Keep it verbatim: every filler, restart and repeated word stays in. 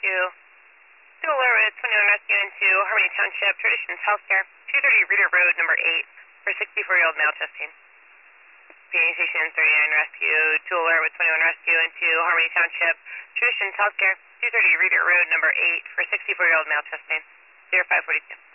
Rescue. two alert with twenty-one Rescue into Harmony Township, Traditions Healthcare, two thirty Reader Road, number eight, for sixty-four-year-old male testing. P A Station thirty-nine Rescue, two alert with twenty-one Rescue into Harmony Township, Traditions Healthcare, two thirty Reader Road, number eight, for sixty-four-year-old male testing. zero five forty-two.